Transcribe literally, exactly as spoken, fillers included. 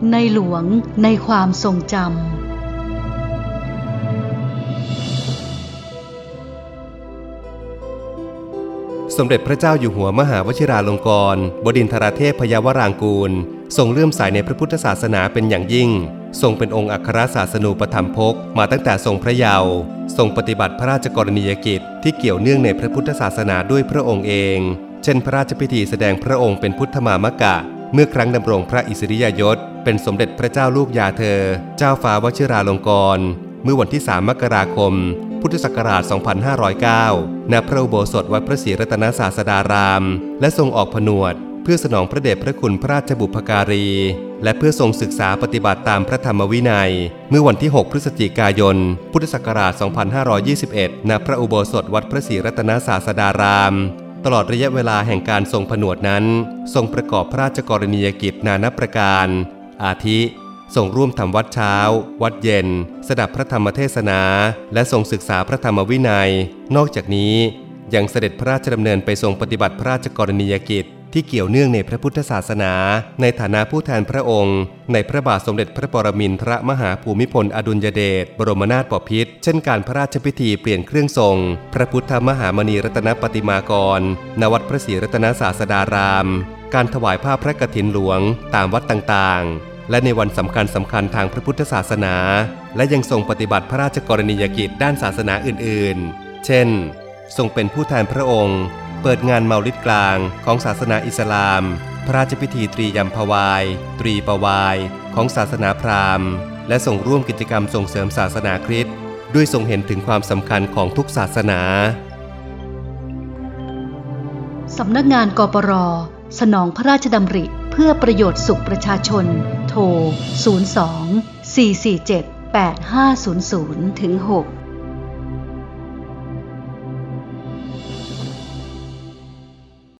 ในหลวงในความทรงจำสมเด็จพระเจ้าอยู่หัวมหาวชิราลงกรณ์บดินทรเทพพยาวรางกูลทรงเลื่อมใสในพระพุทธศาสนาเป็นอย่างยิ่งทรงเป็นองค์อัครศาสนูปถัมภกมาตั้งแต่ทรงพระเยาว์ทรงปฏิบัติพระราชกรณียกิจที่เกี่ยวเนื่องในพระพุทธศาสนาด้วยพระองค์เองเช่นพระราชพิธีแสดงพระองค์เป็นพุทธมามกะเมื่อครั้งดำรงพระอิสริยยศเป็นสมเด็จพระเจ้าลูกยาเธอเจ้าฟ้าวชิราลงกรณ์เมื่อวันที่สามมกราคมพุทธศักราช สองพันห้าร้อยเก้า ณ พระอุโบสถวัดพระศรีรัตนศาสดารามและทรงออกผนวดเพื่อสนองพระเดชพระคุณพระราชบุพการีและเพื่อทรงศึกษาปฏิบัติตามพระธรรมวินัยเมื่อวันที่หกพฤศจิกายนพุทธศักราช สองพันห้าร้อยยี่สิบเอ็ด ณ พระอุโบสถวัดพระศรีรัตนศาสดารามตลอดระยะเวลาแห่งการทรงผนวดนั้นทรงประกอบพระราชกรณียกิจนานับประการอาทิทรงร่วมทำวัดเช้าวัดเย็นสดับพระธรรมเทศนาและทรงศึกษาพระธรรมวินัยนอกจากนี้ยังเสด็จพระราชดำเนินไปทรงปฏิบัติพระราชกรณียกิจที่เกี่ยวเนื่องในพระพุทธศาสนาในฐานะผู้แทนพระองค์ในพระบาทสมเด็จพระปรมินทรมหาภูมิพลอดุลยเดชบรมนาถบพิตรเช่นการพระราชพิธีเปลี่ยนเครื่องทรงพระพุทธมหามณีรัตนปฏิมากรณวัดพระศรีรัตนศาสดารามการถวายผ้าพระกฐินหลวงตามวัดต่างๆและในวันสำคัญสำคัญทางพระพุทธศาสนาและยังทรงปฏิบัติพระราชกรณียกิจด้านศาสนาอื่นๆเช่นทรงเป็นผู้แทนพระองค์เปิดงานเมาลิดกลางของศาสนาอิสลามพระราชพิธีตรียมพวายตรีปวายของศาสนาพราหมณ์และทรงร่วมกิจกรรมส่งเสริมศาสนาคริสต์ด้วยทรงเห็นถึงความสำคัญของทุกศาสนาสำนักงานกปร.สนองพระราชดำริเพื่อประโยชน์สุขประชาชนโทรศูนย์ สอง สี่ สี่ เจ็ด แปด ห้า ศูนย์ ศูนย์ ถึง หก